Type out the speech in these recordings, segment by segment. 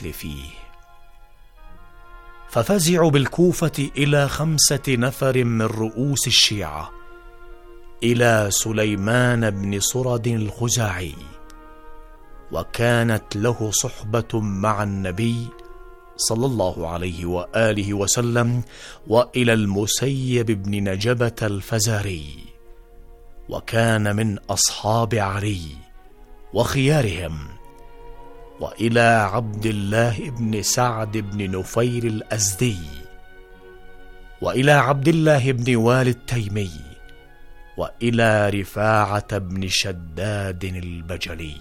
القتل فيه. ففزعوا بالكوفة إلى 5 نفر من رؤوس الشيعة، إلى سليمان بن سرد الخزاعي، وكانت له صحبة مع النبي صلى الله عليه وآله وسلم، وإلى المسيب بن نجبة الفزاري، وكان من أصحاب علي وخيارهم، وإلى عبد الله بن سعد بن نفير الأزدي، وإلى عبد الله بن والد التيمي، وإلى رفاعة بن شداد البجلي.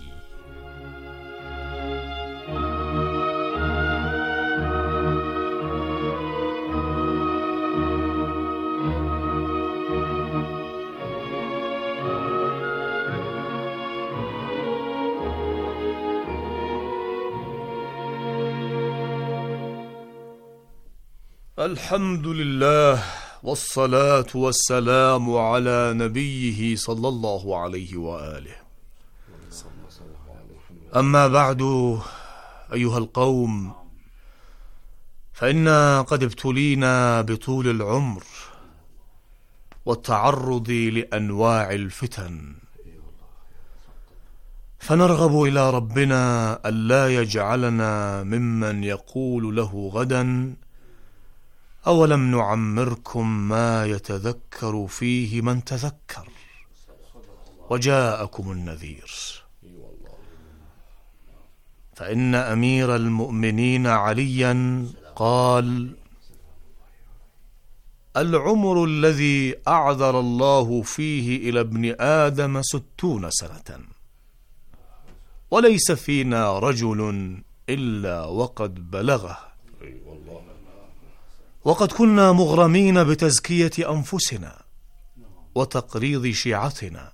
الحمد لله، والصلاة والسلام على نبيه صلى الله عليه وآله. أما بعد، أيها القوم، فإنا قد ابتلينا بطول العمر والتعرض لأنواع الفتن، فنرغب إلى ربنا ألا يجعلنا ممن يقول له غدا: أولم نعمركم ما يتذكر فيه من تذكر وجاءكم النذير. فإن أمير المؤمنين عليا قال: العمر الذي أعذر الله فيه إلى ابن آدم 60 سنة، وليس فينا رجل إلا وقد بلغه. وقد كنا مغرمين بتزكية أنفسنا وتقريض شيعتنا،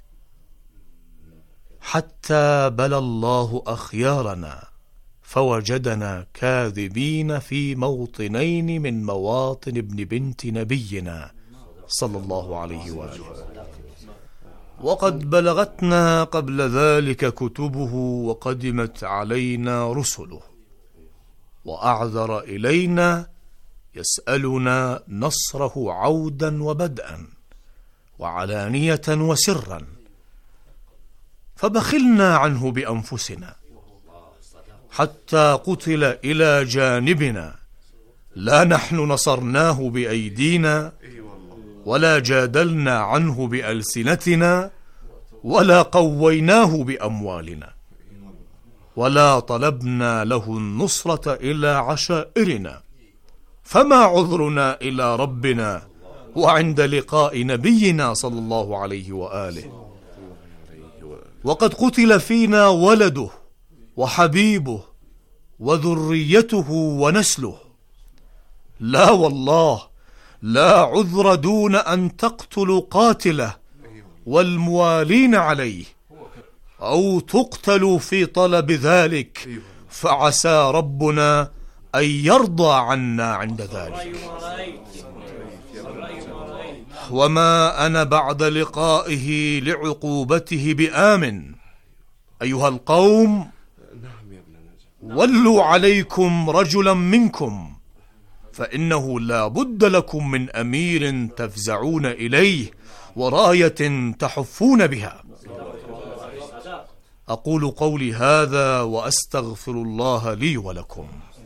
حتى بلى الله أخيارنا فوجدنا كاذبين في موطنين من مواطن ابن بنت نبينا صلى الله عليه وآله. وقد بلغتنا قبل ذلك كتبه، وقدمت علينا رسله، وأعذر إلينا يسألنا نصره عودا وبدءا، وعلانية وسرا، فبخلنا عنه بأنفسنا حتى قتل إلى جانبنا. لا نحن نصرناه بأيدينا، ولا جادلنا عنه بألسنتنا، ولا قويناه بأموالنا، ولا طلبنا له النصرة إلى عشائرنا. فما عذرنا إلى ربنا وعند لقاء نبينا صلى الله عليه وآله؟ وقد قتل فينا ولده وحبيبه وذريته ونسله. لا والله، لا عذر دون أن تقتلوا قاتله والموالين عليه، أو تقتلوا في طلب ذلك، فعسى ربنا أن يرضى عنا عند ذلك. وما أنا بعد لقائه لعقوبته بآمن. أيها القوم، ولوا عليكم رجلا منكم، فإنه لا بد لكم من أمير تفزعون إليه وراية تحفون بها. أقول قولي هذا وأستغفر الله لي ولكم.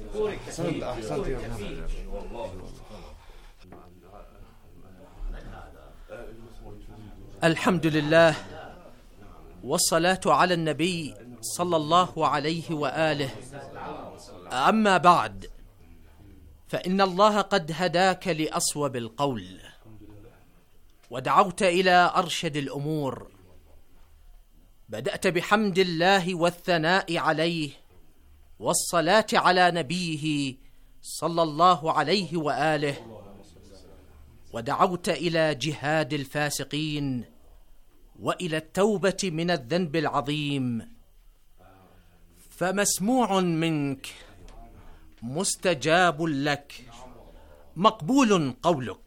الحمد لله، والصلاة على النبي صلى الله عليه وآله. أما بعد، فإن الله قد هداك لأصوب القول، ودعوت إلى أرشد الأمور. بدأت بحمد الله والثناء عليه، والصلاة على نبيه صلى الله عليه وآله، ودعوت إلى جهاد الفاسقين وإلى التوبة من الذنب العظيم. فمسموع منك، مستجاب لك، مقبول قولك.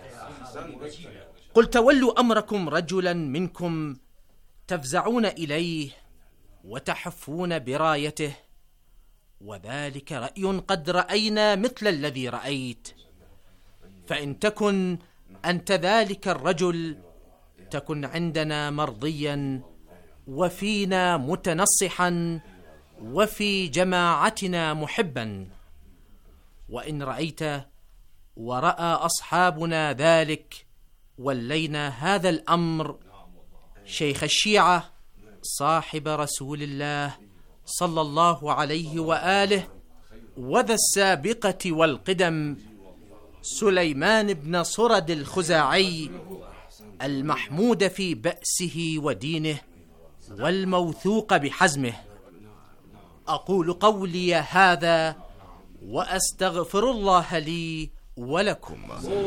قل تولوا أمركم رجلا منكم تفزعون إليه وتحفون برايته، وذلك رأي قد رأينا مثل الذي رأيت، فإن تكن أنت ذلك الرجل تكن عندنا مرضيا وفينا متنصحا وفي جماعتنا محبا، وإن رأيت ورأى أصحابنا ذلك ولينا هذا الأمر شيخ الشيعة صاحب رسول الله صلى الله عليه وآله وذا السابقة والقدم سليمان بن صرد الخزاعي المحمود في بأسه ودينه والموثوق بحزمه. أقول قولي هذا وأستغفر الله لي ولكم.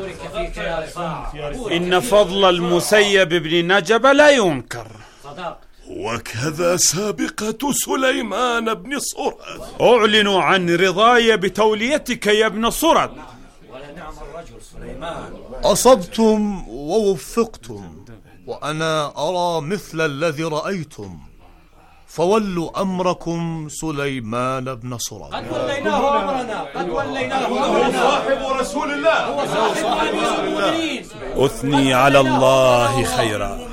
إن فضل المسيب بن نجب لا ينكر، وكذا سابقة سليمان بن صرد. أعلن عن رضاي بتوليتك يا ابن صرد. ولنعم الرجل سليمان. أصبتم ووفقتم، وأنا أرى مثل الذي رأيتم، فولوا أمركم سليمان بن صرد. قد وليناه أمرنا، قد وليناه أمرنا. هو صاحب رسول الله، هو صاحب أمير المؤمنين. أثني على الله خيرا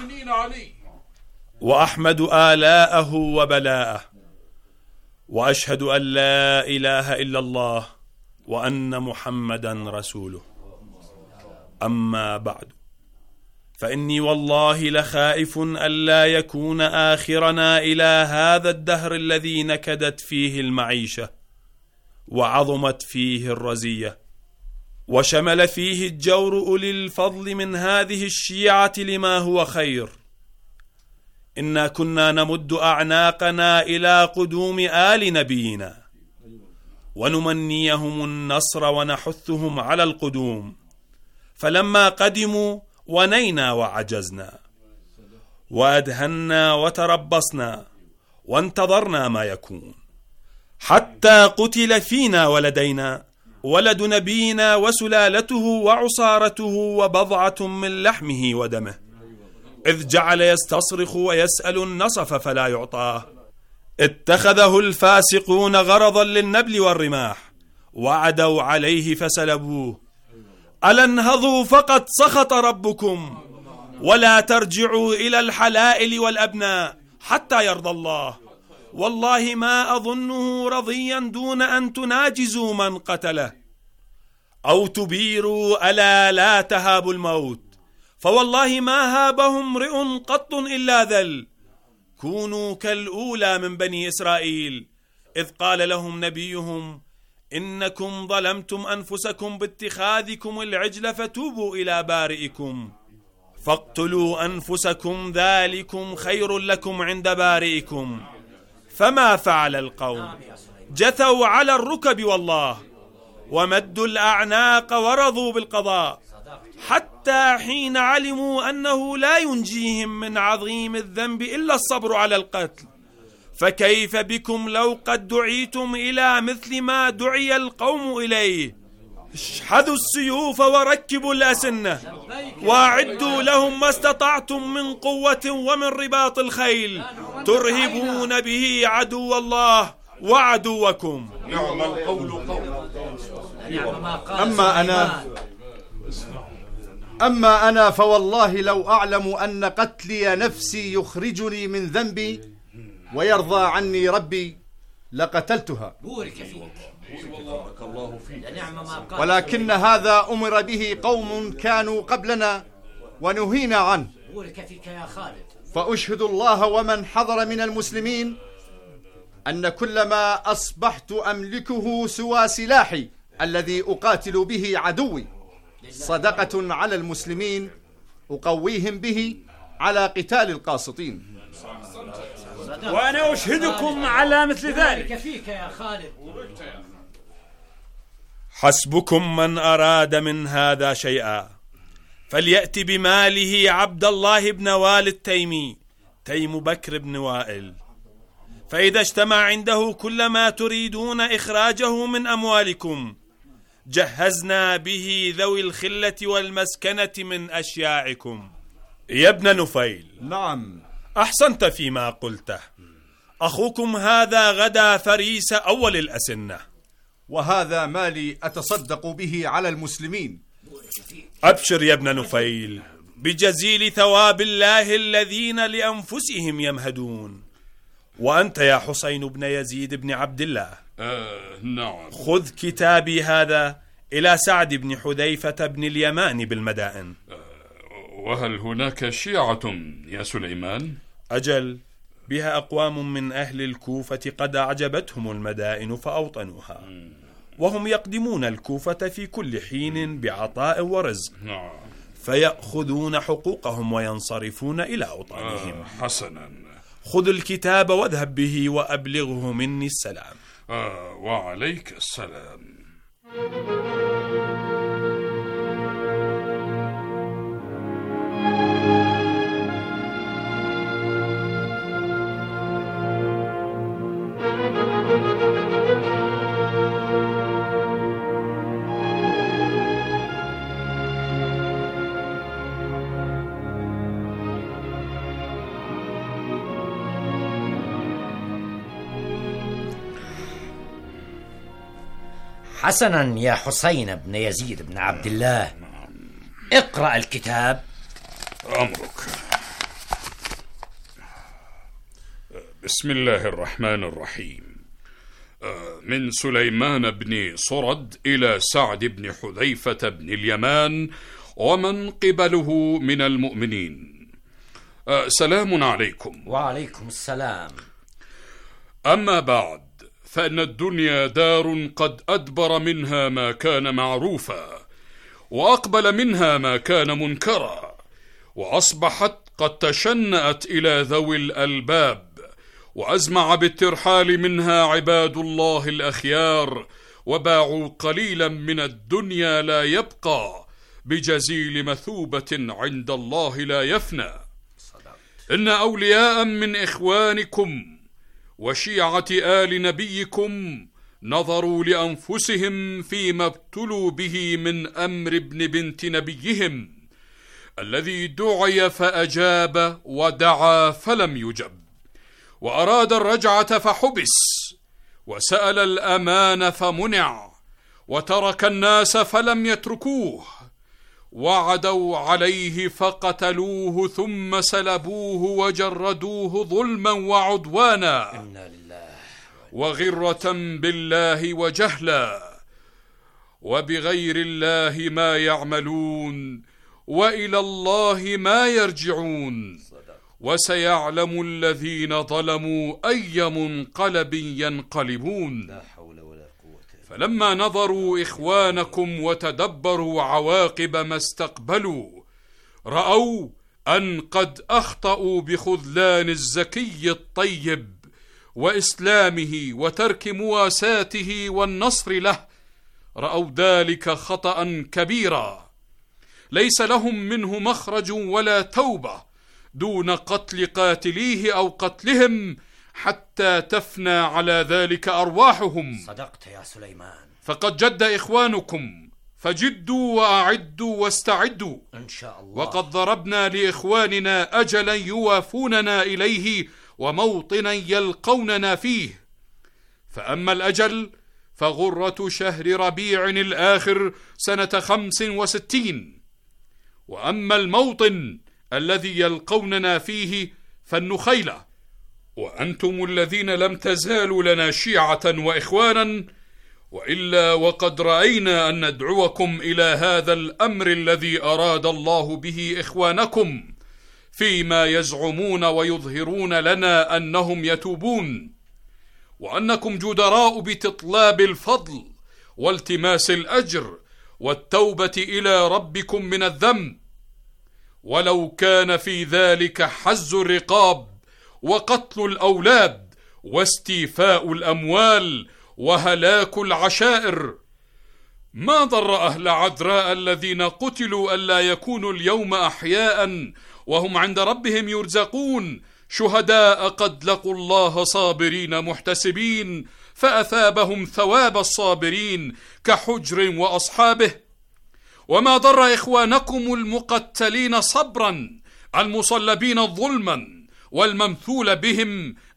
وأحمد آلاءه وبلاءه، وأشهد أن لا إله إلا الله وأن محمدا رسوله. أما بعد، فإني والله لخائف ألا يكون آخرنا إلى هذا الدهر الذي نكدت فيه المعيشة وعظمت فيه الرزية وشمل فيه الجور أولي الفضل من هذه الشيعة لما هو خير. إنا كنا نمد أعناقنا إلى قدوم آل نبينا ونمنيهم النصر ونحثهم على القدوم، فلما قدموا ونينا وعجزنا وأدهنا وتربصنا وانتظرنا ما يكون، حتى قتل فينا ولدينا ولد نبينا وسلالته وعصارته وبضعة من لحمه ودمه، إذ جعل يستصرخ ويسأل النصف فلا يعطاه. اتخذه الفاسقون غرضا للنبل والرماح وعدوا عليه فسلبوه. ألا انهضوا فقد سخط ربكم، ولا ترجعوا إلى الحلائل والأبناء حتى يرضى الله. والله ما أظنه رضيا دون أن تناجزوا من قتله أو تبيروا ألا لا تهابوا الموت، فوالله ما هابهم امرئ قط إلا ذل. كونوا كالأولى من بني إسرائيل إذ قال لهم نبيهم إنكم ظلمتم أنفسكم باتخاذكم العجل فتوبوا إلى بارئكم فاقتلوا أنفسكم ذلكم خير لكم عند بارئكم. فما فعل القوم؟ جثوا على الركب والله ومدوا الأعناق ورضوا بالقضاء، حتى حين علموا أنه لا ينجيهم من عظيم الذنب إلا الصبر على القتل. فكيف بكم لو قد دعيتم إلى مثل ما دعي القوم إليه؟ اشحذوا السيوف وركبوا الأسنة واعدوا لهم ما استطعتم من قوة ومن رباط الخيل ترهبون به عدو الله وعدوكم. نعم القول قول. أما أنا فوالله لو أعلم أن قتلي نفسي يخرجني من ذنبي ويرضى عني ربي لقتلتها، ولكن هذا أمر به قوم كانوا قبلنا ونهينا عنه. فأشهد الله ومن حضر من المسلمين أن كل ما أصبحت أملكه سوى سلاحي الذي أقاتل به عدوي صدقة على المسلمين أقويهم به على قتال القاسطين. وأنا أشهدكم على مثل ذلك. فيك يا خالد. حسبكم من أراد من هذا شيئا فليأتي بماله عبد الله بن والد تيمي تيم بكر بن وائل، فإذا اجتمع عنده كل ما تريدون إخراجه من أموالكم جهزنا به ذوي الخلة والمسكنة من أشياعكم. يا ابن نفيل، نعم، أحسنت فيما قلته. أخوكم هذا غدا فريس أول الأسنة، وهذا مالي أتصدق به على المسلمين. أبشر يا ابن نفيل بجزيل ثواب الله الذين لأنفسهم يمهدون. وأنت يا حسين بن يزيد بن عبد الله، نعم. خذ كتابي هذا إلى سعد بن حذيفة بن اليمان بالمدائن. وهل هناك شيعة يا سليمان؟ أجل، بها أقوام من أهل الكوفة قد أعجبتهم المدائن فأوطنوها، وهم يقدمون الكوفة في كل حين بعطاء ورزق، فيأخذون حقوقهم وينصرفون إلى أوطانهم. حسنا، خذ الكتاب واذهب به وأبلغه مني السلام. وعليك السلام. حسنا يا حسين بن يزيد بن عبد الله، اقرأ الكتاب. أمرك. بسم الله الرحمن الرحيم. من سليمان بن صرد إلى سعد بن حذيفة بن اليمان ومن قبله من المؤمنين. سلام عليكم. وعليكم السلام. أما بعد، فإن الدنيا دار قد أدبر منها ما كان معروفا، وأقبل منها ما كان منكرا، وأصبحت قد تشنأت إلى ذوي الألباب، وأزمع بالترحال منها عباد الله الأخيار، وباعوا قليلا من الدنيا لا يبقى بجزيل مثوبة عند الله لا يفنى. إن أولياء من إخوانكم وشيعة آل نبيكم نظروا لأنفسهم فيما ابتلوا به من أمر ابن بنت نبيهم الذي دعي فأجاب، ودعا فلم يجب، وأراد الرجعة فحبس، وسأل الأمان فمنع، وترك الناس فلم يتركوه، وعدوا عليه فقتلوه، ثم سلبوه وجردوه ظلما وعدوانا وغرة بالله وجهلا، وبغير الله ما يعملون، وإلى الله ما يرجعون، وسيعلم الذين ظلموا أي منقلب ينقلبون. فلما نظروا إخوانكم وتدبروا عواقب ما استقبلوا، رأوا أن قد أخطأوا بخذلان الزكي الطيب وإسلامه وترك مواساته والنصر له، رأوا ذلك خطأ كبيرا ليس لهم منه مخرج ولا توبة دون قتل قاتليه أو قتلهم حتى تفنى على ذلك أرواحهم. صدقت يا سليمان. فقد جد إخوانكم، فجدوا وأعدوا واستعدوا إن شاء الله. وقد ضربنا لإخواننا أجلا يوافوننا إليه وموطنا يلقوننا فيه. فأما الأجل فغرة شهر ربيع الآخر سنة 65، وأما الموطن الذي يلقوننا فيه فالنخيلة. وأنتم الذين لم تزالوا لنا شيعة وإخوانا، وإلا وقد رأينا أن ندعوكم إلى هذا الأمر الذي أراد الله به إخوانكم، فيما يزعمون ويظهرون لنا أنهم يتوبون، وأنكم جدراء بتطلاب الفضل والتماس الأجر والتوبة إلى ربكم من الذنب، ولو كان في ذلك حز الرقاب وقتل الأولاد واستيفاء الأموال وهلاك العشائر، ما ضر أهل عذراء الذين قتلوا ألا يكونوا اليوم أحياء وهم عند ربهم يرزقون، شهداء قد لقوا الله صابرين محتسبين، فأثابهم ثواب الصابرين كحجر وأصحابه. وما ضر إخوانكم المقتلين صبرا المصلبين ظلما والممثول بهم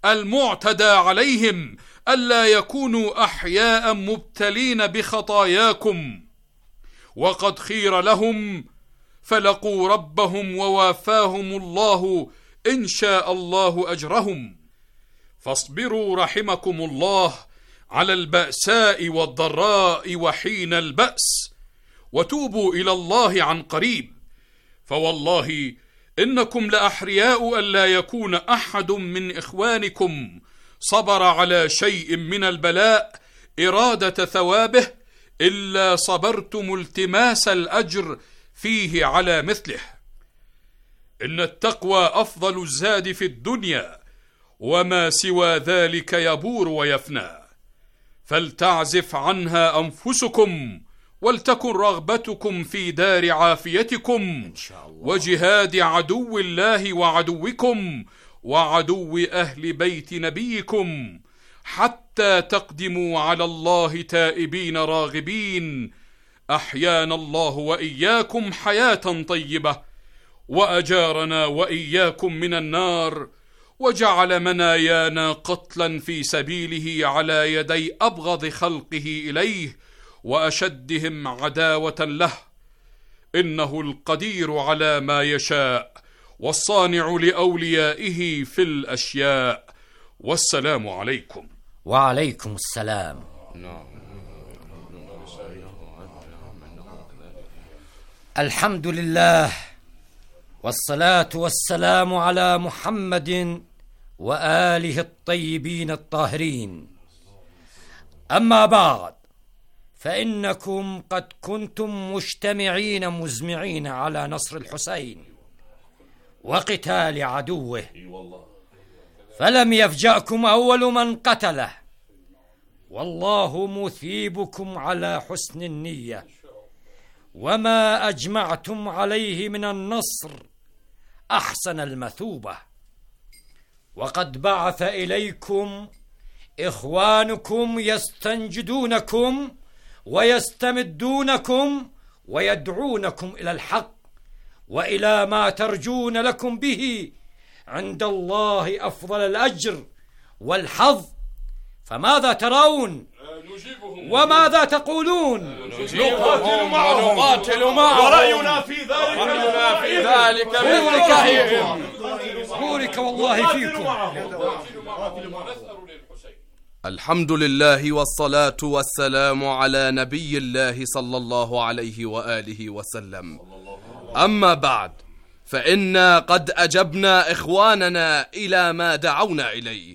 المعتدى عليهم ألا يكونوا أحياء مبتلين بخطاياكم، وقد خير لهم فلقوا ربهم ووافاهم الله إن شاء الله أجرهم. فاصبروا رحمكم الله على البأساء والضراء وحين البأس، وتوبوا إلى الله عن قريب، فوالله إنكم لأحرياء ألا يكون أحد من إخوانكم صبر على شيء من البلاء إرادة ثوابه إلا صبرتم التماس الأجر فيه على مثله. إن التقوى أفضل الزاد في الدنيا، وما سوى ذلك يبور ويفنى، فلتعزف عنها أنفسكم، ولتكن رغبتكم في دار عافيتكم وجهاد عدو الله وعدوكم وعدو أهل بيت نبيكم، حتى تقدموا على الله تائبين راغبين. أحيانا الله وإياكم حياة طيبة، وأجارنا وإياكم من النار، وجعل منايانا قتلا في سبيله على يدي أبغض خلقه إليه وأشدهم عداوة له، إنه القدير على ما يشاء والصانع لأوليائه في الأشياء. والسلام عليكم. وعليكم السلام. الحمد لله، والصلاة والسلام على محمد وآله الطيبين الطاهرين. أما بعد، فإنكم قد كنتم مجتمعين مزمعين على نصر الحسين وقتال عدوه، فلم يفجأكم أول من قتله، والله مثيبكم على حسن النية، وما أجمعتم عليه من النصر أحسن المثوبة. وقد بعث إليكم إخوانكم يستنجدونكم ويستمدونكم ويدعونكم إلى الحق وإلى ما ترجون لكم به عند الله أفضل الأجر والحظ. فماذا ترون وماذا تقولون؟ نقاتل معهم ورأينا في ذلك بورك والله فيكم. الحمد لله والصلاة والسلام على نبي الله صلى الله عليه وآله وسلم. أما بعد، فإنا قد أجبنا إخواننا إلى ما دعونا إليه.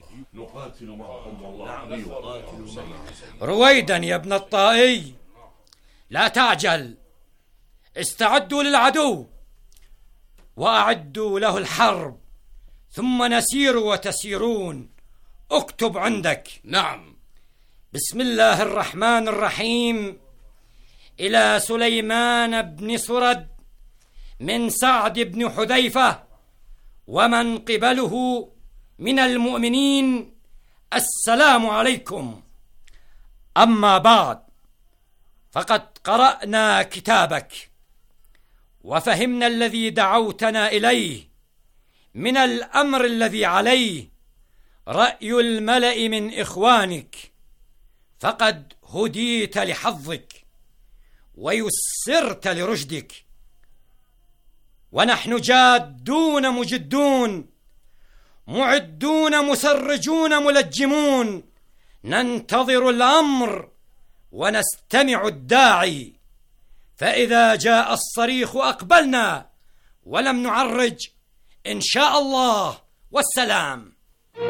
رويدا يا ابن الطائي، لا تعجل، استعدوا للعدو وأعدوا له الحرب، ثم نسير وتسيرون. اكتب عندك. نعم. بسم الله الرحمن الرحيم. إلى سليمان بن سرد من سعد بن حذيفة ومن قبله من المؤمنين، السلام عليكم. أما بعد، فقد قرأنا كتابك وفهمنا الذي دعوتنا إليه من الأمر الذي عليه رأي الملأ من إخوانك، فقد هديت لحظك ويسرت لرشدك، ونحن جادون مجدون معدون مسرجون ملجمون، ننتظر الأمر ونستمع الداعي، فإذا جاء الصريخ أقبلنا ولم نعرج إن شاء الله. والسلام.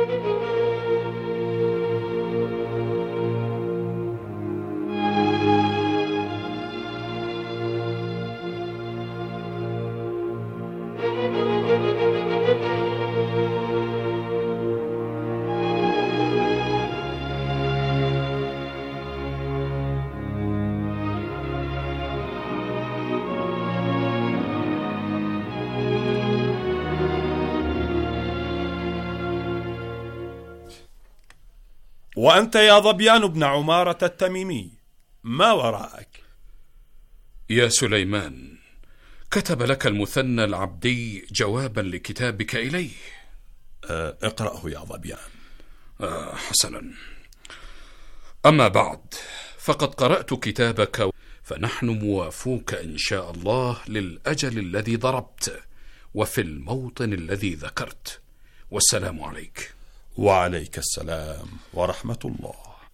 وأنت يا ظبيان بن عمارة التميمي، ما وراءك؟ يا سليمان، كتب لك المثنى العبدي جوابا لكتابك إليه. اقرأه يا ظبيان. حسنا. أما بعد، فقد قرأت كتابك، فنحن موافوك إن شاء الله للأجل الذي ضربت وفي الموطن الذي ذكرت. والسلام عليك. وعليك السلام ورحمة الله.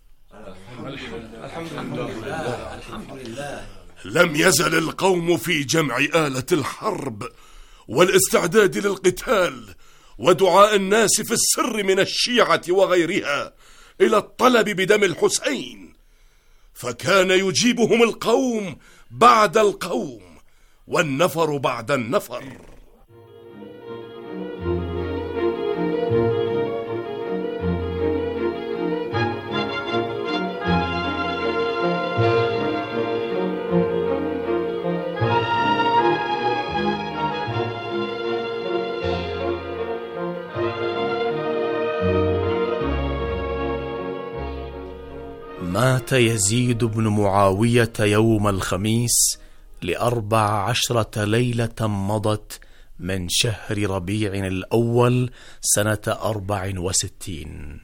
الحمد لله. لم يزل القوم في جمع آلة الحرب والاستعداد للقتال ودعاء الناس في السر من الشيعة وغيرها إلى الطلب بدم الحسين، فكان يجيبهم القوم بعد القوم والنفر بعد النفر. مات يزيد بن معاوية يوم الخميس ل14 ليلة مضت من شهر ربيع الأول سنة 64،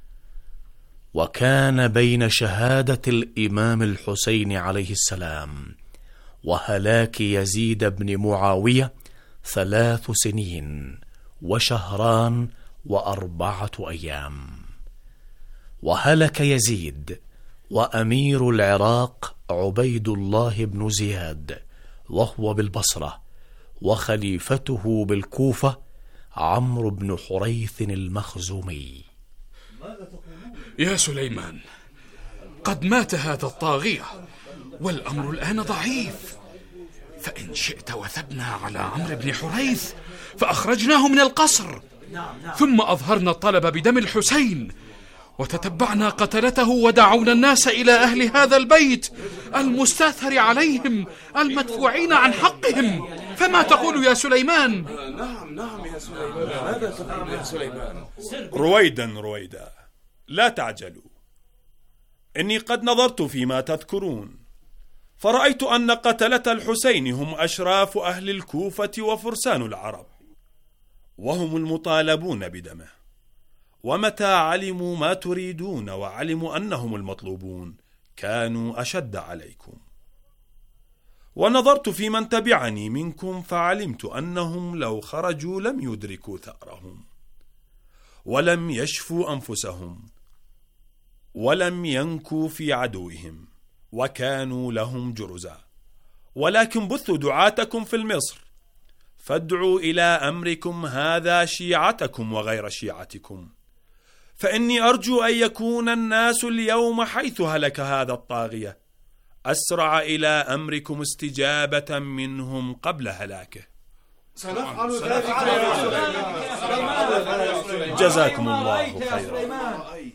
وكان بين شهادة الإمام الحسين عليه السلام وهلاك يزيد بن معاوية 3 سنين وشهران و4 أيام. وهلك يزيد وأمير العراق عبيد الله بن زياد وهو بالبصرة، وخليفته بالكوفة عمرو بن حريث المخزومي. يا سليمان، قد مات هذا الطاغية والأمر الآن ضعيف، فإن شئت وثبنا على عمرو بن حريث فأخرجناه من القصر، ثم أظهرنا الطلب بدم الحسين وتتبعنا قتلته ودعونا الناس إلى أهل هذا البيت المستأثر عليهم المدفوعين عن حقهم. فما تقول يا سليمان؟ نعم يا سليمان، ماذا تقول يا سليمان؟ رويدا، لا تعجلوا. إني قد نظرت فيما تذكرون، فرأيت أن قتلة الحسين هم أشراف أهل الكوفة وفرسان العرب، وهم المطالبون بدمه. ومتى علموا ما تريدون وعلموا أنهم المطلوبون كانوا أشد عليكم. ونظرت في من تبعني منكم فعلمت أنهم لو خرجوا لم يدركوا ثأرهم ولم يشفوا أنفسهم ولم ينكوا في عدوهم، وكانوا لهم جرزا. ولكن بثوا دعاتكم في المصر، فادعوا إلى أمركم هذا شيعتكم وغير شيعتكم، فإني أرجو أن يكون الناس اليوم حيث هلك هذا الطاغية أسرع إلى أمركم استجابة منهم قبل هلاكه. سنفعل ذلك. جزاكم الله خيرا.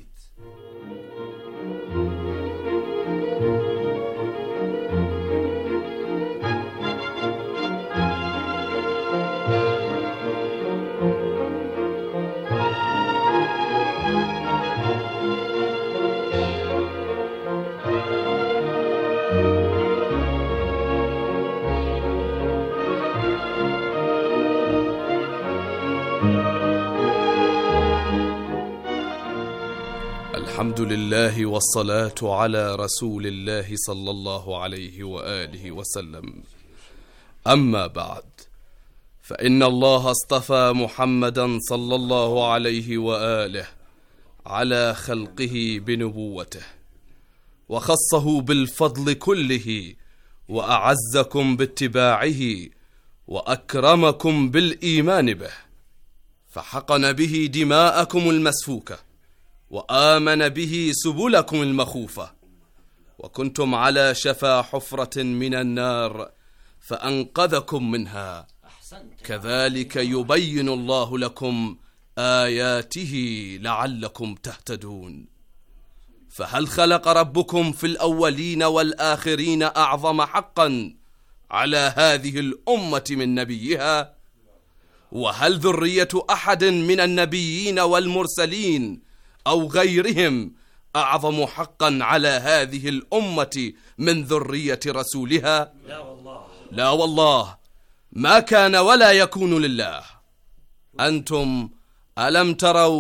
الحمد لله والصلاة على رسول الله صلى الله عليه وآله وسلم. أما بعد، فإن الله اصطفى محمدا صلى الله عليه وآله على خلقه بنبوته، وخصه بالفضل كله، وأعزكم باتباعه، وأكرمكم بالإيمان به، فحقن به دماءكم المسفوكة، وآمن به سبلكم المخوفة، وكنتم على شفا حفرة من النار فأنقذكم منها. كذلك يبين الله لكم آياته لعلكم تهتدون. فهل خلق ربكم في الأولين والآخرين أعظم حقا على هذه الأمة من نبيها؟ وهل ذرية أحد من النبيين والمرسلين أو غيرهم أعظم حقا على هذه الأمة من ذرية رسولها؟ لا والله، ما كان ولا يكون لله. أنتم ألم تروا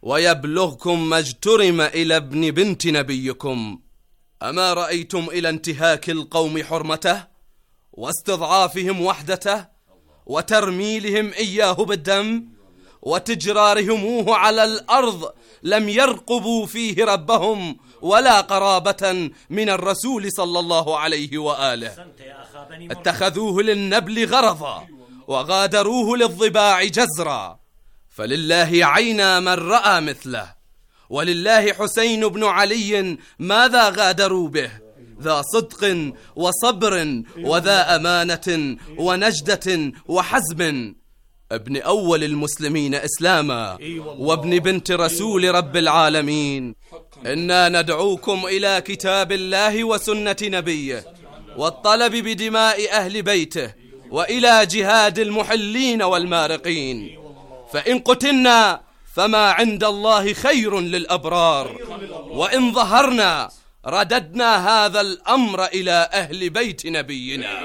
ويبلغكم ما اجترم إلى ابن بنت نبيكم. أما رأيتم إلى انتهاك القوم حرمته واستضعافهم وحدته وترميلهم إياه بالدم وتجرارهموه على الأرض لم يرقبوا فيه ربهم ولا قرابة من الرسول صلى الله عليه وآله. اتخذوه للنبل غرضا وغادروه للضباع جزرا. فلله عينا من رأى مثله، ولله حسين بن علي ماذا غادروا به، ذا صدق وصبر وذا أمانة ونجدة وحزم، ابن أول المسلمين إسلاما وابن بنت رسول رب العالمين. إنا ندعوكم إلى كتاب الله وسنة نبيه والطلب بدماء أهل بيته وإلى جهاد المحلين والمارقين، فإن قتلنا فما عند الله خير للأبرار، وإن ظهرنا رددنا هذا الأمر إلى أهل بيت نبينا.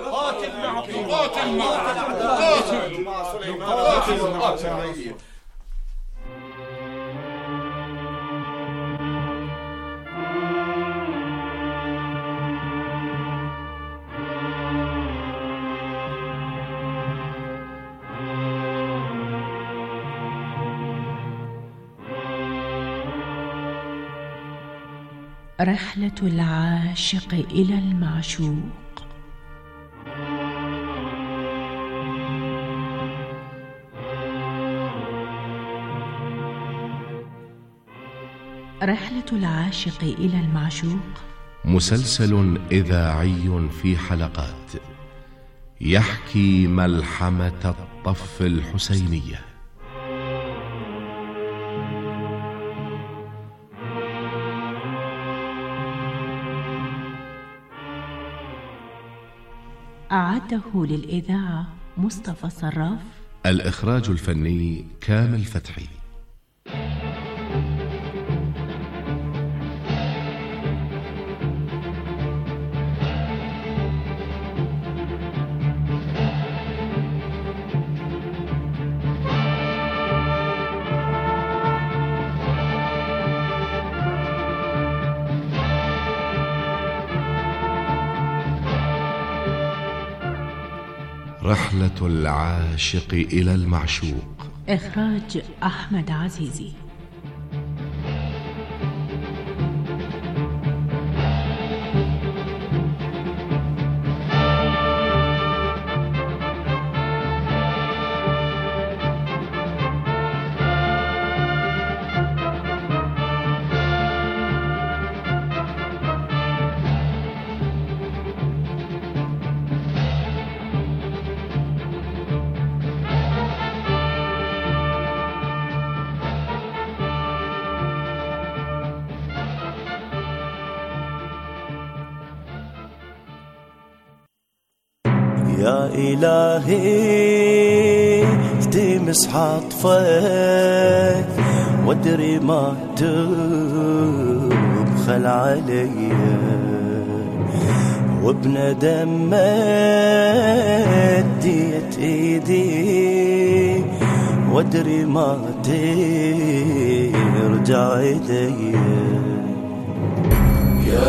رحلة العاشق إلى المعشوق. رحلة العاشق إلى المعشوق مسلسل إذاعي في حلقات يحكي ملحمة الطف الحسينية. أعده للإذاعة مصطفى صراف. الإخراج الفني كامل فتحي. رحلة العاشق إلى المعشوق. إخراج أحمد عزيزي. يا إلهي التمس عطفك وادري ما تبخل علي، وبندم مديت ايدي وادري ما ترجع إلي. يا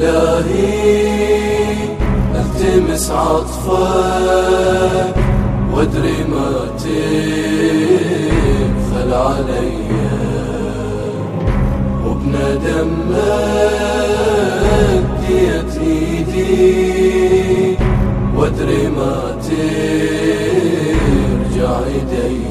إلهي التمس عطفك وادري ما تبخل علي، وبندم مديت ايدي وادري ما ترجع إلي.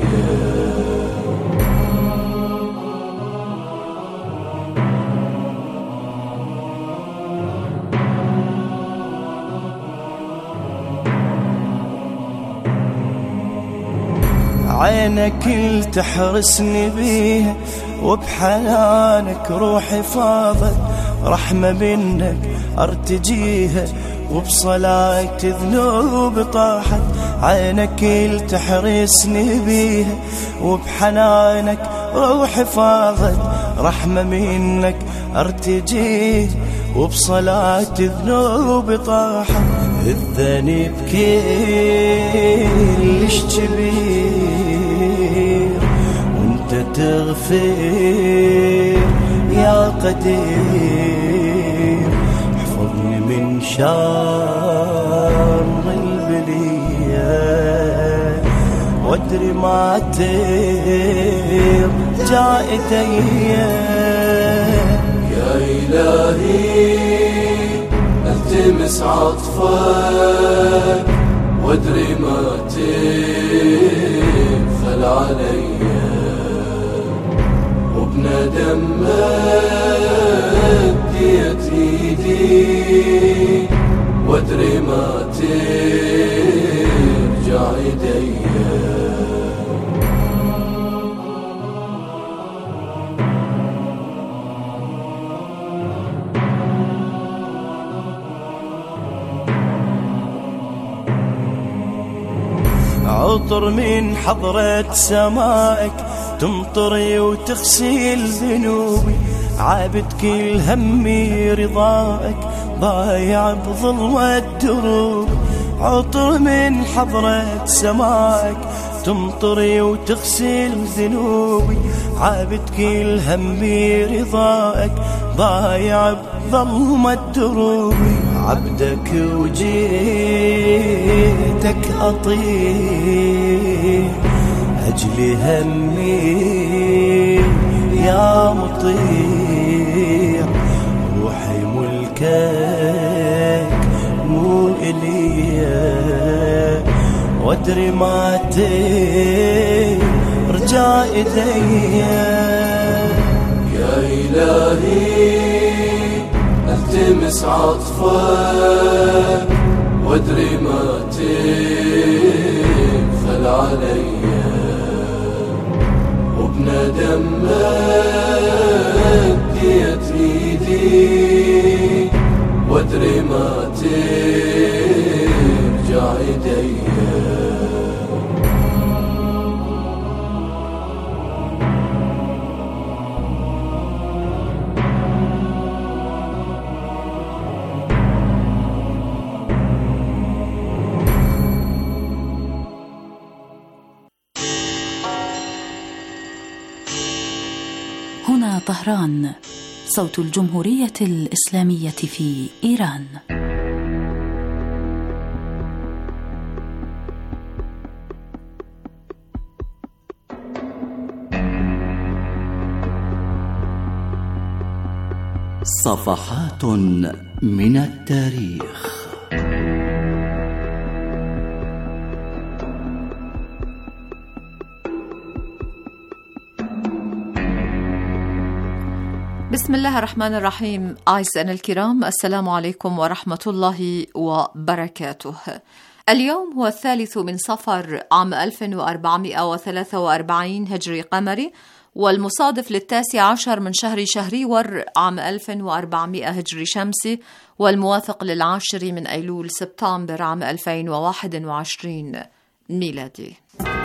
عينك تحرسني بيها وبحنانك روحي فاضت، رحمة منك ارتجيها وبصلاة ذنوب طاحت. عينك تحرسني بيها وبحنانك روحي فاضت، رحمة منك ارتجيها وبصلاة ذنوب طاحت. الذنب كلش كبير وانت وتغفر يا قدير، احفظني من شر البلية وادري ما ترجع إلي. يا إلهي التمس عطفك وادري ما تبخل علي، وبندم مديت ايدي وادري ما ترجع ايدي. عطر من حضرة سمائك تمطري وتغسل ذنوبي، عابد كل همي رضائك ضايع بظلمة الدروب. عطر من حضرة سمائك تمطري وتغسل ذنوبي، عابد كل همي رضائك ضايع بظلمة الدروب. عبدك وجيتك أطير أجل همي يا مطير، روحي ملكك مو إلي وادري ما ترجع إلي. يا إلهي التمس عطفك وادري ما تبخل علي، وبندم مديت ايدي وادري ما ترجع ايدي. هنا طهران، صوت الجمهورية الإسلامية في إيران. صفحات من التاريخ. بسم الله الرحمن الرحيم. أعزائنا الكرام، السلام عليكم ورحمة الله وبركاته. اليوم هو 3 من صفر عام 1443 هجري قمري، والمصادف ل19 من شهر شهريور عام 1400 هجري شمسي، والموافق ل10 من أيلول سبتمبر عام 2021 ميلادي.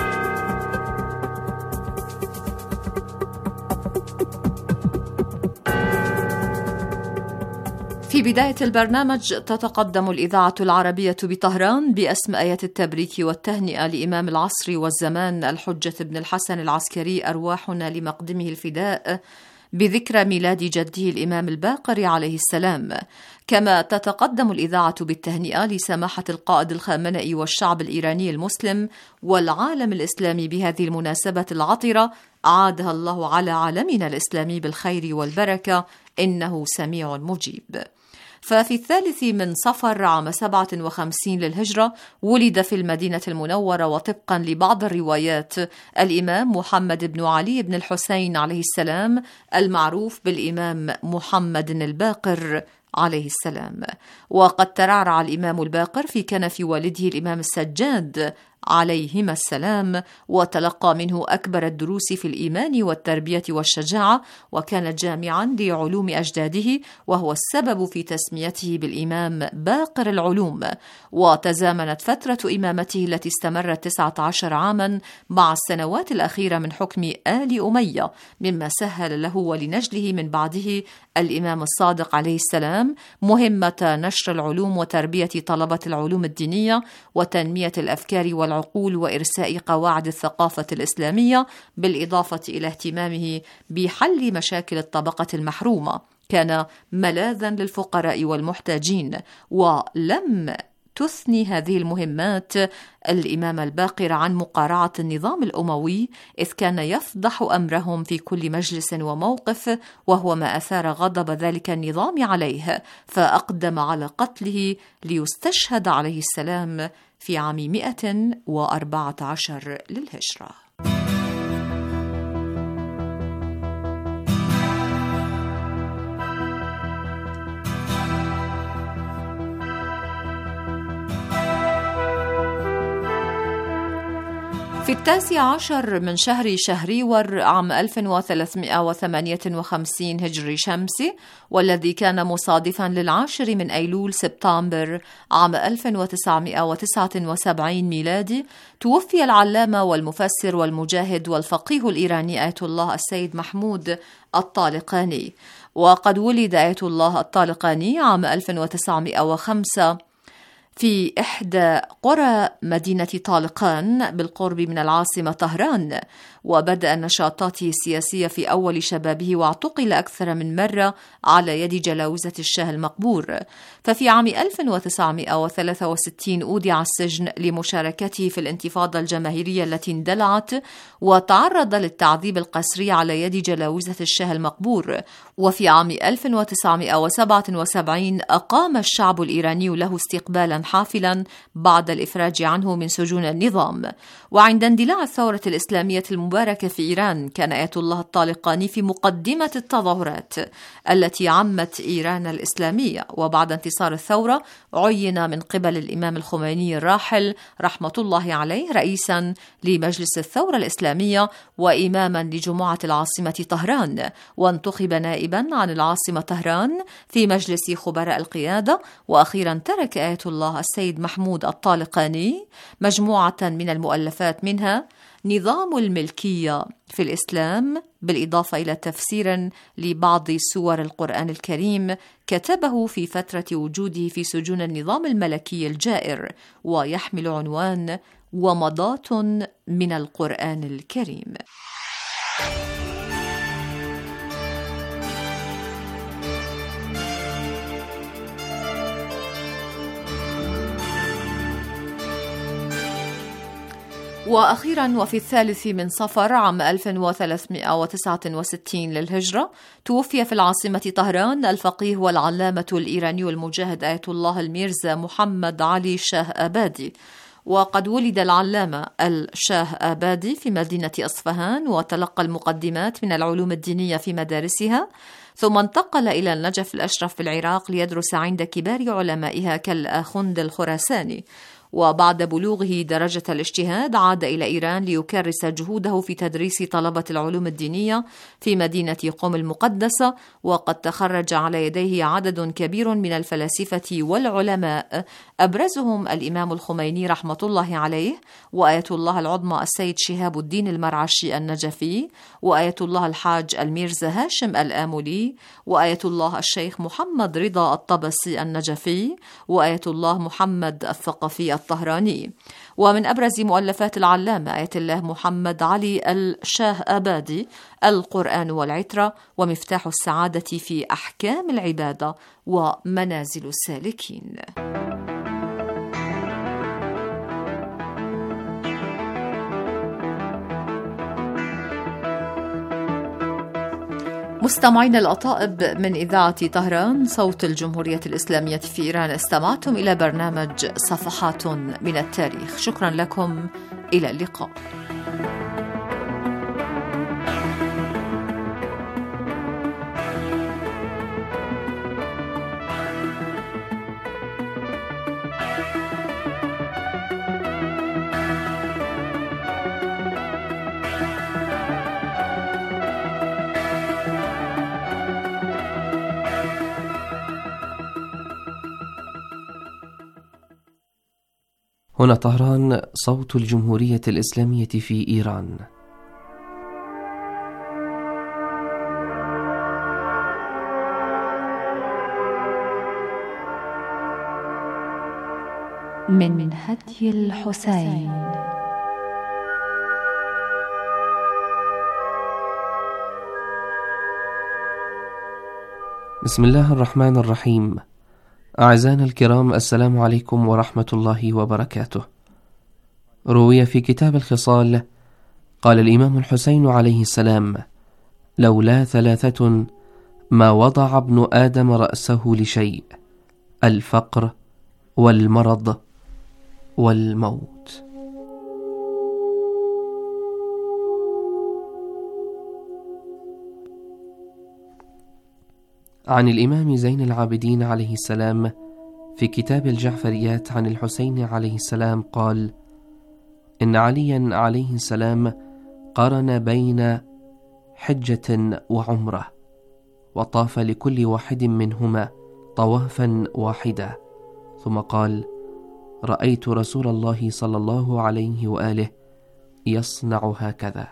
في بداية البرنامج تتقدم الإذاعة العربية بطهران بأسم آيات التبريك والتهنئة لإمام العصر والزمان الحجة بن الحسن العسكري، أرواحنا لمقدمه الفداء، بذكرى ميلاد جده الإمام الباقر عليه السلام. كما تتقدم الإذاعة بالتهنئة لسماحة القائد الخامنئي والشعب الإيراني المسلم والعالم الإسلامي بهذه المناسبة العطرة، عادها الله على عالمنا الإسلامي بالخير والبركة، إنه سميع مجيب. ففي 3 من صفر عام 57 للهجرة ولد في المدينة المنورة، وطبقا لبعض الروايات، الإمام محمد بن علي بن الحسين عليه السلام، المعروف بالإمام محمد الباقر عليه السلام. وقد ترعرع الإمام الباقر في كنف والده الإمام السجاد عليهما السلام، وتلقى منه أكبر الدروس في الإيمان والتربية والشجاعة، وكان جامعا لعلوم أجداده، وهو السبب في تسميته بالإمام باقر العلوم. وتزامنت فترة إمامته التي استمرت 19 عاما مع السنوات الأخيرة من حكم آل أمية، مما سهل له ولنجله من بعده الإمام الصادق عليه السلام مهمة نشر العلوم وتربية طلبة العلوم الدينية وتنمية الأفكار العقول وإرساء قواعد الثقافة الإسلامية، بالإضافة إلى اهتمامه بحل مشاكل الطبقة المحرومة. كان ملاذا للفقراء والمحتاجين، ولم تثني هذه المهمات الإمام الباقر عن مقارعة النظام الأموي، إذ كان يفضح أمرهم في كل مجلس وموقف، وهو ما أثار غضب ذلك النظام عليه، فأقدم على قتله ليستشهد عليه السلام في عام 114 للهجرة. في 19 من شهر شهريور عام 1358 هجري شمسي، والذي كان مصادفا للعاشر من أيلول سبتمبر عام 1979 ميلادي، توفي العلامة والمفسر والمجاهد والفقيه الإيراني آية الله السيد محمود الطالقاني. وقد ولد آية الله الطالقاني عام 1905 في إحدى قرى مدينة طالقان بالقرب من العاصمة طهران، وبدأ نشاطاته السياسية في أول شبابه، واعتقل أكثر من مرة على يد جلاوزة الشاه المقبور. ففي عام 1963 أودع السجن لمشاركته في الانتفاضة الجماهيرية التي اندلعت، وتعرض للتعذيب القسري على يد جلاوزة الشاه المقبور. وفي عام 1977 أقام الشعب الإيراني له استقبالا حافلا بعد الإفراج عنه من سجون النظام. وعند اندلاع الثورة الإسلامية المباركة في إيران، كان آية الله الطالقاني في مقدمة التظاهرات التي عمت إيران الإسلامية. وبعد انتصار الثورة عين من قبل الإمام الخميني الراحل رحمة الله عليه رئيسا لمجلس الثورة الإسلامية وإماما لجمعة العاصمة طهران، وانتخب نائبا عن العاصمة طهران في مجلس خبراء القيادة. وأخيرا ترك آية الله السيد محمود الطالقاني مجموعة من المؤلفات، منها نظام الملكية في الإسلام، بالإضافة إلى تفسير لبعض سور القرآن الكريم كتبه في فترة وجوده في سجون النظام الملكي الجائر، ويحمل عنوان ومضات من القرآن الكريم. وأخيرا وفي 3 من صفر عام 1369 للهجرة، توفي في العاصمة طهران الفقيه والعلامة الإيراني المجاهد آية الله الميرزا محمد علي شاه آبادي. وقد ولد العلامة الشاه آبادي في مدينة أصفهان، وتلقى المقدمات من العلوم الدينية في مدارسها، ثم انتقل إلى النجف الأشرف في العراق ليدرس عند كبار علمائها كالآخوند الخراساني. وبعد بلوغه درجة الاجتهاد عاد إلى إيران ليكرس جهوده في تدريس طلبة العلوم الدينية في مدينة قم المقدسة. وقد تخرج على يديه عدد كبير من الفلاسفة والعلماء، أبرزهم الإمام الخميني رحمة الله عليه، وآية الله العظمى السيد شهاب الدين المرعشي النجفي، وآية الله الحاج الميرزا هاشم الآملي، وآية الله الشيخ محمد رضا الطبسي النجفي، وآية الله محمد الثقفي الطهراني. ومن أبرز مؤلفات العلامة آية الله محمد علي الشاه آبادي القرآن والعترة، ومفتاح السعادة في أحكام العبادة، ومنازل السالكين. مستمعين الأطائب من إذاعة طهران صوت الجمهورية الإسلامية في إيران، استمعتم إلى برنامج صفحات من التاريخ. شكرا لكم، إلى اللقاء. هنا طهران صوت الجمهورية الإسلامية في إيران. من هدي الحسين. بسم الله الرحمن الرحيم. أعزائنا الكرام، السلام عليكم ورحمة الله وبركاته. روي في كتاب الخصال قال الإمام الحسين عليه السلام: لولا ثلاثة ما وضع ابن آدم رأسه لشيء: الفقر والمرض والموت. عن الإمام زين العابدين عليه السلام في كتاب الجعفريات عن الحسين عليه السلام قال: إن عليا عليه السلام قارن بين حجة وعمرة، وطاف لكل واحد منهما طوافا واحدا، ثم قال: رأيت رسول الله صلى الله عليه وآله يصنع هكذا.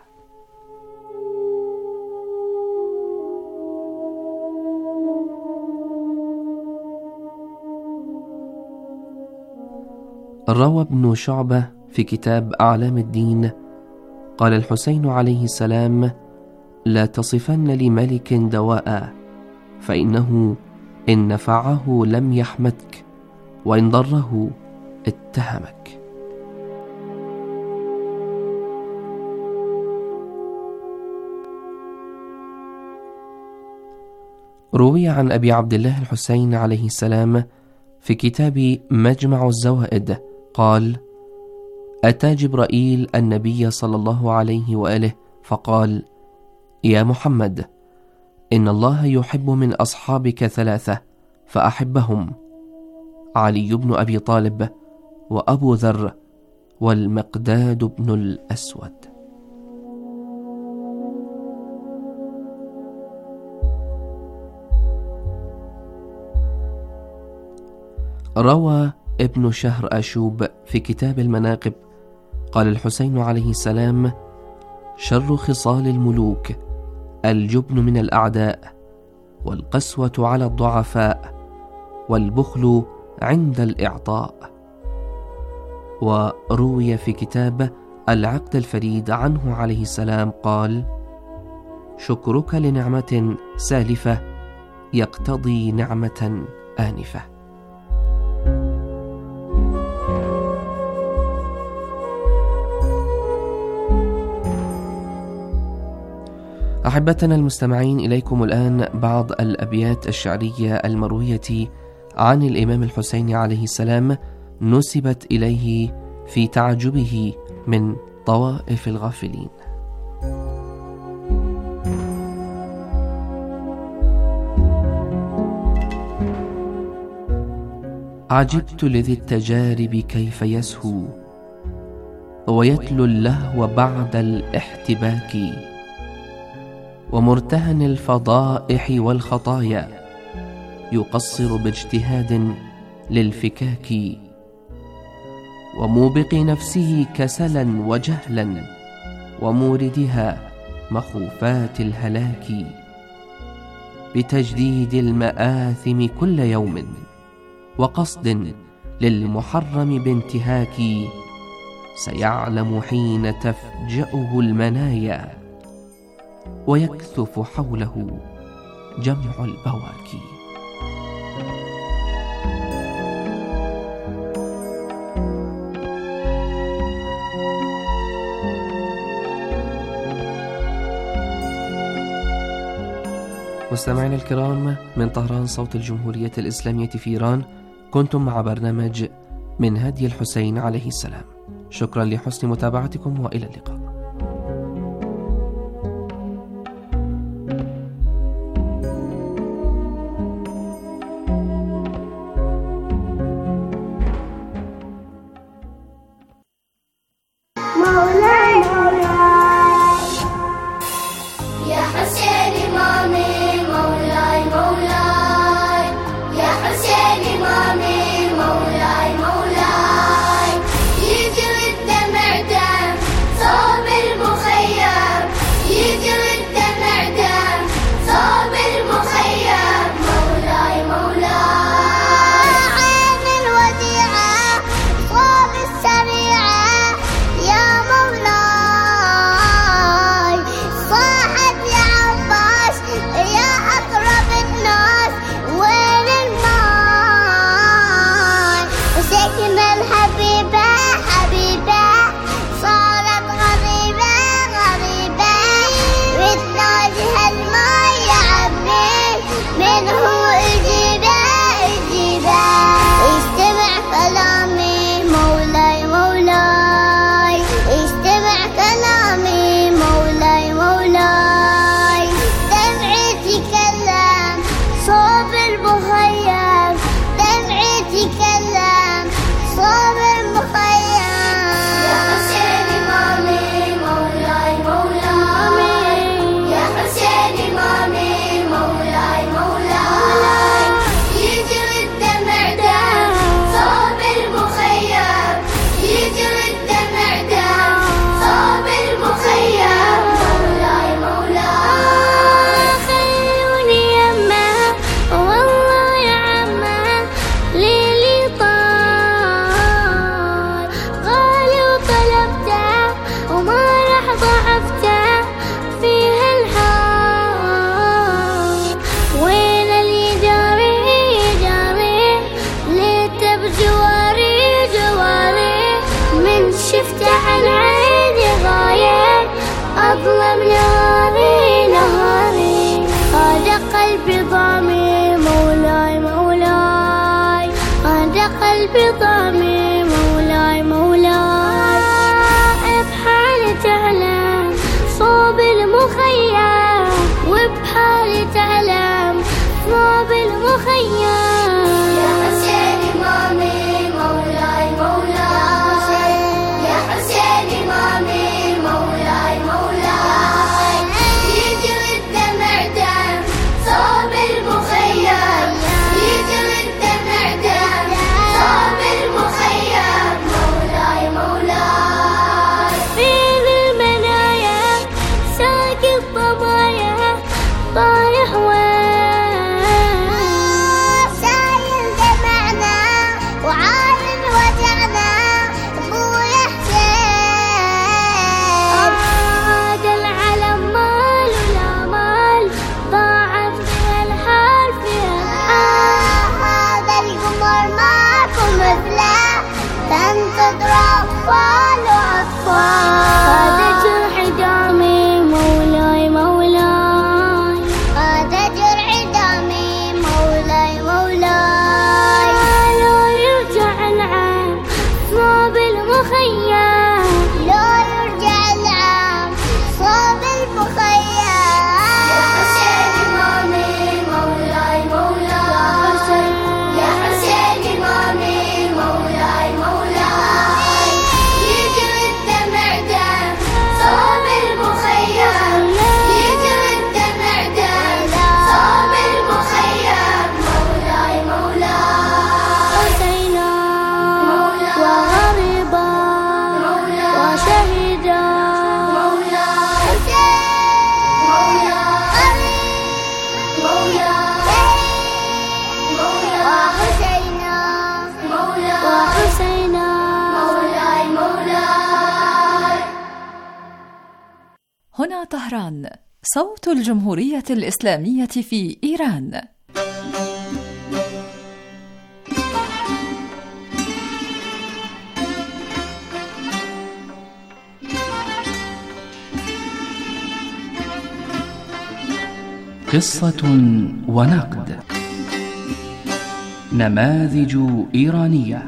روى ابن شعبة في كتاب أعلام الدين قال الحسين عليه السلام: لا تصفن لملك دواء، فإنه إن نفعه لم يحمدك، وإن ضره اتهمك. روي عن أبي عبد الله الحسين عليه السلام في كتاب مجمع الزوائد قال: أتى جبرائيل النبي صلى الله عليه وآله فقال: يا محمد، إن الله يحب من أصحابك ثلاثة فأحبهم: علي بن أبي طالب، وأبو ذر، والمقداد بن الأسود. روى ابن شهر أشوب في كتاب المناقب قال الحسين عليه السلام: شر خصال الملوك الجبن من الأعداء، والقسوة على الضعفاء، والبخل عند الإعطاء. وروي في كتاب العقد الفريد عنه عليه السلام قال: شكرك لنعمة سالفة يقتضي نعمة آنفة. أحبتنا المستمعين، إليكم الآن بعض الأبيات الشعرية المروية عن الإمام الحسين عليه السلام نسبت إليه في تعجبه من طوائف الغافلين. عجبت لذي التجارب كيف يسهو، ويتلو اللهو بعد الاحتباك، ومرتهن الفضائح والخطايا يقصر باجتهاد للفكاك، وموبق نفسه كسلا وجهلا، وموردها مخوفات الهلاك، بتجديد المآثم كل يوم، وقصد للمحرم بانتهاك، سيعلم حين تفجأه المنايا، ويكثف حوله جمع البواكي. مستمعينا الكرام، من طهران صوت الجمهورية الإسلامية في إيران، كنتم مع برنامج من هدي الحسين عليه السلام. شكرا لحسن متابعتكم، وإلى اللقاء. مولاي أظلم نهاري نهاري هذا قلبي ضامي مولاي مولاي هذا قلبي ضامي مولاي مولاي بحالة ألم صوب المخيم وبحالة ألم صوب المخيم يا حسين إمامي مولاي مولاي يا حسين إمامي مولاي مولاي يجري الدمع دم صوب المخيم يجري الدمع دم صوب المخيم مولاي مولاي فين المنايا ساقي الضمايا طايح وين شايل دمعنا وعاين وجعنا ابويا حسين هذا العلم مال ولا مال ضاعت فيها الحال فيها الحال هذا القمر ماكو مثله تنتظر اطفال واطفال هذا جرح دامي مولاي مولاي هذا جرح دامي مولاي مولاي لو يرجع العام صوب المخيم لو يرجع العام صوب المخيم يا حسين إمامي مولاي مولاي يا حسين إمامي مولاي مولاي يجري الدمع دم صوب المخيم يجري الدمع دم صوب المخيم مولاي مولاي حسينا وغريبا وشهيدا حسين وحسينا مولاي مولاي هنا طهران، صوت الجمهورية الإسلامية في إيران. قصة ونقد، نماذج إيرانية.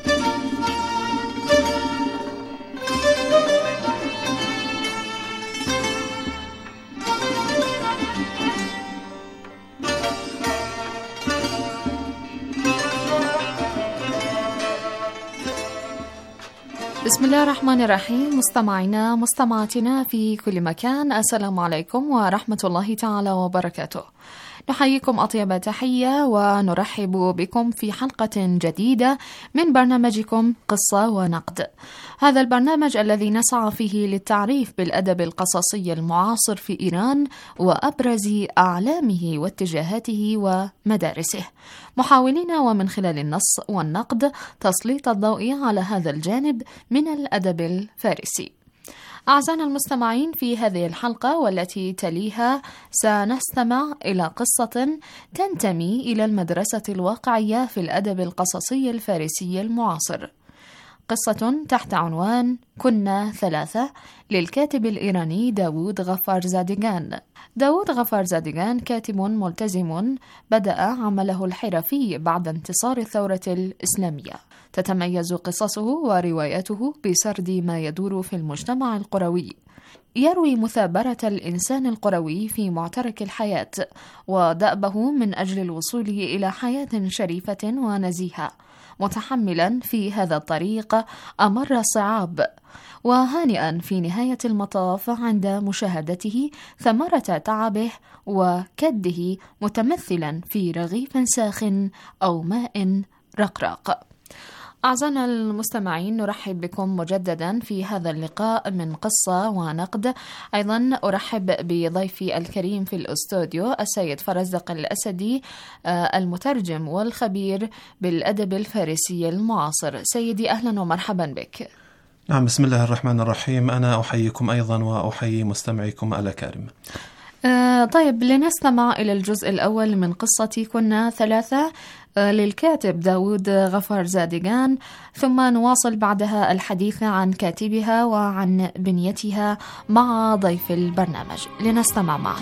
بسم الله الرحمن الرحيم. مستمعينا مستمعاتنا في كل مكان، السلام عليكم ورحمة الله تعالى وبركاته. نحييكم أطيب تحية ونرحب بكم في حلقة جديدة من برنامجكم قصة ونقد. هذا البرنامج الذي نسعى فيه للتعريف بالأدب القصصي المعاصر في إيران وأبرز أعلامه واتجاهاته ومدارسه، محاولين ومن خلال النص والنقد تسليط الضوء على هذا الجانب من الأدب الفارسي. أعزائنا المستمعين، في هذه الحلقة والتي تليها سنستمع إلى قصة تنتمي إلى المدرسة الواقعية في الأدب القصصي الفارسي المعاصر، قصة تحت عنوان كنا ثلاثة للكاتب الإيراني داوود غفارزادگان. داوود غفارزادگان كاتب ملتزم بدأ عمله الحرفي بعد انتصار الثورة الإسلامية. تتميز قصصه ورواياته بسرد ما يدور في المجتمع القروي، يروي مثابرة الإنسان القروي في معترك الحياة ودأبه من أجل الوصول إلى حياة شريفة ونزيهة، متحملا في هذا الطريق أمر صعاب، وهانئا في نهاية المطاف عند مشاهدته ثمرة تعبه وكده متمثلا في رغيف ساخن أو ماء رقراق. أعزائنا المستمعين، نرحب بكم مجددا في هذا اللقاء من قصة ونقد. أيضا أرحب بضيفي الكريم في الأستوديو السيد فرزدق الأسدي، المترجم والخبير بالأدب الفارسي المعاصر. سيدي أهلا ومرحبا بك. نعم، بسم الله الرحمن الرحيم. أنا أحييكم أيضا وأحيي مستمعيكم الأكارم. طيب، لنستمع إلى الجزء الأول من قصة كنا ثلاثة للكاتب داود غفار زادقان، ثم نواصل بعدها الحديث عن كاتبها وعن بنيتها مع ضيف البرنامج. لنستمع معا.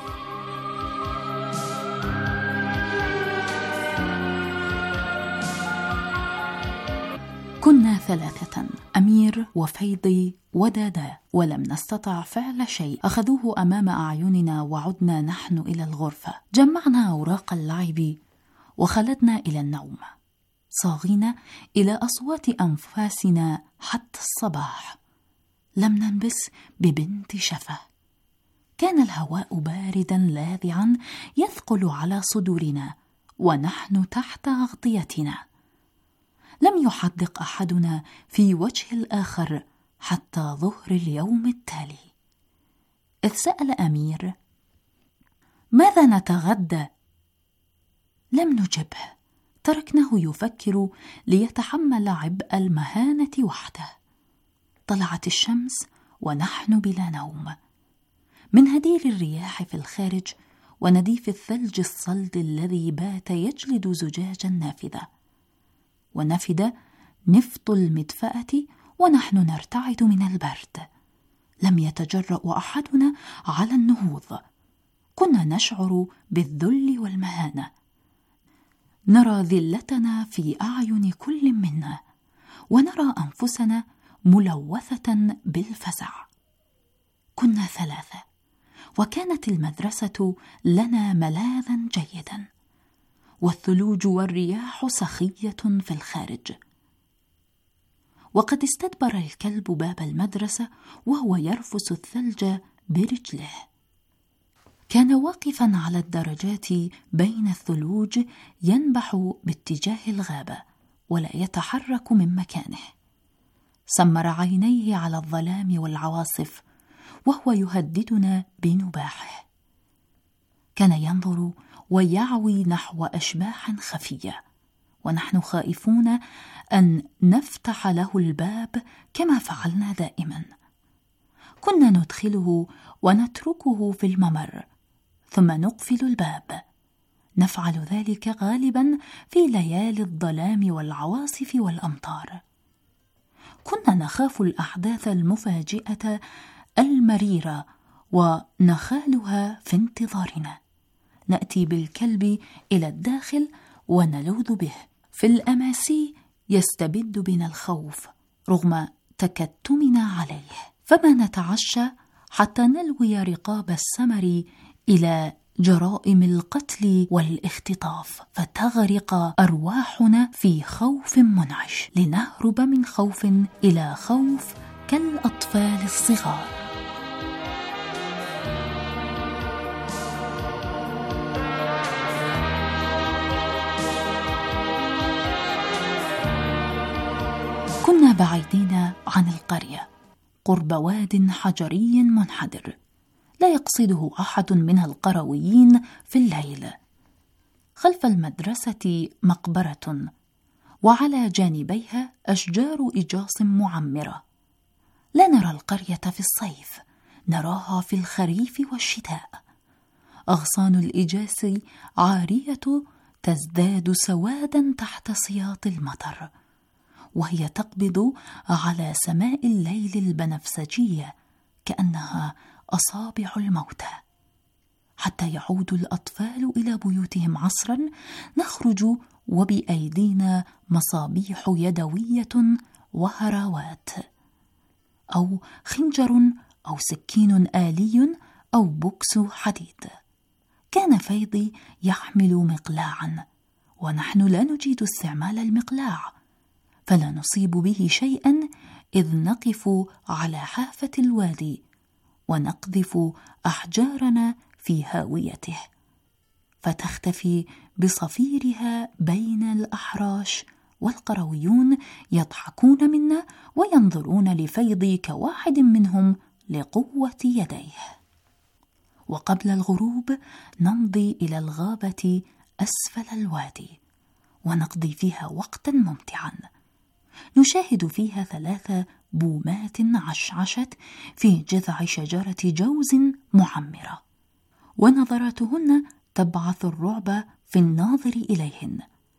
كنا ثلاثة، أمير وفيضي ودادا، ولم نستطع فعل شيء. أخذوه أمام أعيننا وعدنا نحن إلى الغرفة. جمعنا أوراق اللعب وخلدنا إلى النوم، صاغين إلى أصوات أنفاسنا حتى الصباح. لم ننبس ببنت شفة. كان الهواء باردا لاذعا يثقل على صدورنا ونحن تحت أغطيتنا. لم يحدق أحدنا في وجه الآخر حتى ظهر اليوم التالي، إذ سأل أمير: ماذا نتغدى؟ لم نجبه، تركناه يفكر ليتحمل عبء المهانة وحده. طلعت الشمس ونحن بلا نوم. من هدير الرياح في الخارج ونديف الثلج الصلد الذي بات يجلد زجاج النافذة، ونفد نفط المدفأة ونحن نرتعد من البرد. لم يتجرأ أحدنا على النهوض. كنا نشعر بالذل والمهانة، نرى ذلتنا في أعين كل منا، ونرى أنفسنا ملوثة بالفزع. كنا ثلاثة، وكانت المدرسة لنا ملاذا جيدا، والثلوج والرياح سخية في الخارج. وقد استدبر الكلب باب المدرسة وهو يرفس الثلج برجله. كان واقفا على الدرجات بين الثلوج ينبح باتجاه الغابة ولا يتحرك من مكانه. سمر عينيه على الظلام والعواصف وهو يهددنا بنباحه. كان ينظر ويعوي نحو أشباح خفية، ونحن خائفون أن نفتح له الباب كما فعلنا دائما. كنا ندخله ونتركه في الممر ثم نقفل الباب. نفعل ذلك غالبا في ليالي الظلام والعواصف والأمطار. كنا نخاف الأحداث المفاجئة المريرة ونخالها في انتظارنا. نأتي بالكلب إلى الداخل ونلوذ به. في الأماسي يستبد بنا الخوف رغم تكتمنا عليه، فما نتعشى حتى نلوي رقاب السمر إلى جرائم القتل والاختطاف، فتغرق أرواحنا في خوف منعش، لنهرب من خوف إلى خوف كالأطفال الصغار. كنا بعيدين عن القرية قرب واد حجري منحدر لا يقصده أحد من القرويين في الليل. خلف المدرسة مقبرة، وعلى جانبيها أشجار إجاص معمرة. لا نرى القرية في الصيف، نراها في الخريف والشتاء. أغصان الإجاس عارية تزداد سوادا تحت سياط المطر، وهي تقبض على سماء الليل البنفسجية كأنها أصابع الموتى. حتى يعود الأطفال إلى بيوتهم عصرا نخرج وبأيدينا مصابيح يدوية وهراوات، أو خنجر أو سكين آلي أو بوكس حديد. كان فيضي يحمل مقلاعا، ونحن لا نجيد استعمال المقلاع، فلا نصيب به شيئا إذ نقف على حافة الوادي ونقذف أحجارنا في هاويته، فتختفي بصفيرها بين الأحراش، والقرويون يضحكون منا وينظرون لفيضي كواحد منهم لقوة يديه. وقبل الغروب نمضي إلى الغابة أسفل الوادي ونقضي فيها وقتا ممتعا. نشاهد فيها 3 بومات عشعشت في جذع شجرة جوز معمرة، ونظراتهن تبعث الرعب في الناظر إليهن.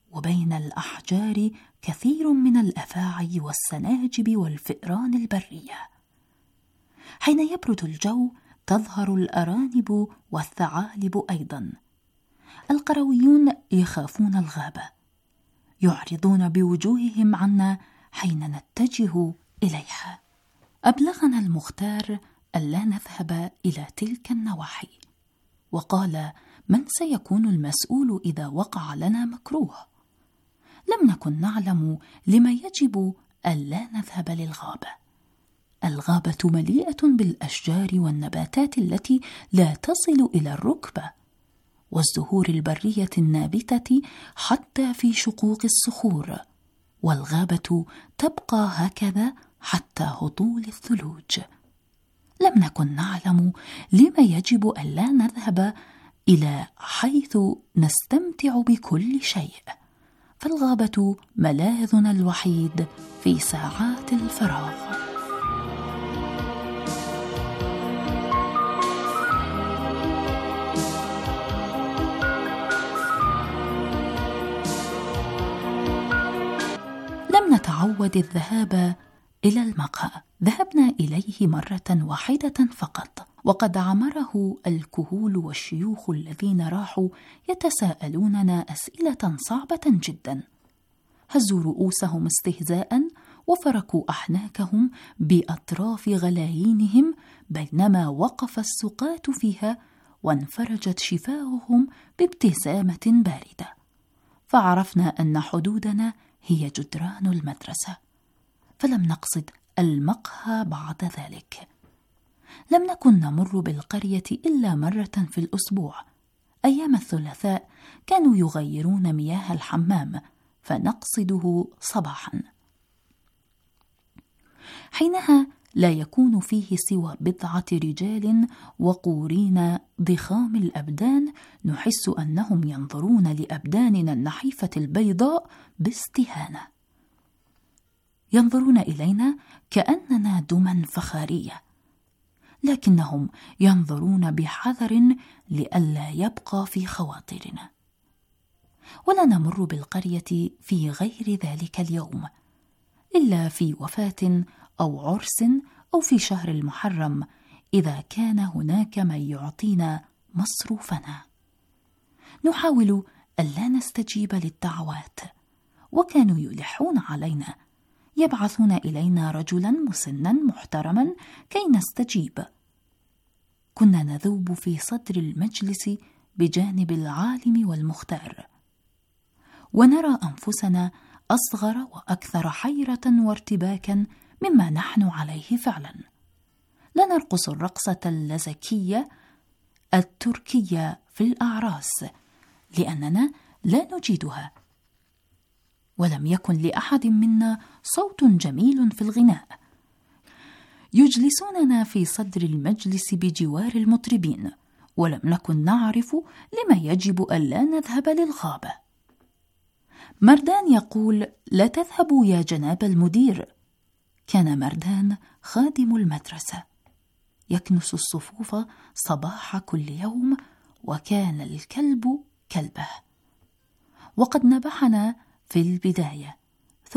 وبين الأحجار كثير من الأفاعي والسناجب والفئران البرية. حين يبرد الجو تظهر الأرانب والثعالب أيضا. القرويون يخافون الغابة، يعرضون بوجوههم عنا حين نتجه إليها. أبلغنا المختار ألا نذهب إلى تلك النواحي، وقال: من سيكون المسؤول إذا وقع لنا مكروه؟ لم نكن نعلم لما يجب ألا نذهب للغابة. الغابة مليئة بالأشجار والنباتات التي لا تصل إلى الركبة، والزهور البرية النابتة حتى في شقوق الصخور، والغابة تبقى هكذا حتى هطول الثلوج. لم نكن نعلم لما يجب ألا نذهب إلى حيث نستمتع بكل شيء، فالغابة ملاذنا الوحيد في ساعات الفراغ. لم نتعود الذهاب إلى المقهى، ذهبنا إليه مرة واحدة فقط، وقد عمره الكهول والشيوخ الذين راحوا يتساءلوننا أسئلة صعبة جدا. هزوا رؤوسهم استهزاء وفركوا أحناكهم بأطراف غلايينهم بينما وقف السقاة فيها، وانفرجت شفاههم بابتسامة باردة، فعرفنا أن حدودنا هي جدران المدرسة، فلم نقصد المقهى بعد ذلك. لم نكن نمر بالقرية إلا مرة في الأسبوع. أيام الثلاثاء كانوا يغيرون مياه الحمام فنقصده صباحا. حينها لا يكون فيه سوى بضعة رجال وقورين ضخام الأبدان، نحس أنهم ينظرون لأبداننا النحيفة البيضاء باستهانة، ينظرون إلينا كأننا دما فخارية، لكنهم ينظرون بحذر لئلا يبقى في خواطرنا. ولا نمر بالقرية في غير ذلك اليوم، إلا في وفاة أو عرس أو في شهر المحرم، إذا كان هناك من يعطينا مصروفنا. نحاول ألا نستجيب للدعوات، وكانوا يلحون علينا، يبعثون إلينا رجلا مسنا محترما كي نستجيب. كنا نذوب في صدر المجلس بجانب العالم والمختار، ونرى أنفسنا أصغر وأكثر حيرة وارتباكا مما نحن عليه فعلا. لا نرقص الرقصة اللزكية التركية في الأعراس لأننا لا نجيدها، ولم يكن لأحد منا صوت جميل في الغناء. يجلسوننا في صدر المجلس بجوار المطربين، ولم نكن نعرف لما يجب ألا نذهب للغابة. مردان يقول: لا تذهبوا يا جناب المدير. كان مردان خادم المدرسة، يكنس الصفوف صباح كل يوم، وكان الكلب كلبه. وقد نبحنا في البداية،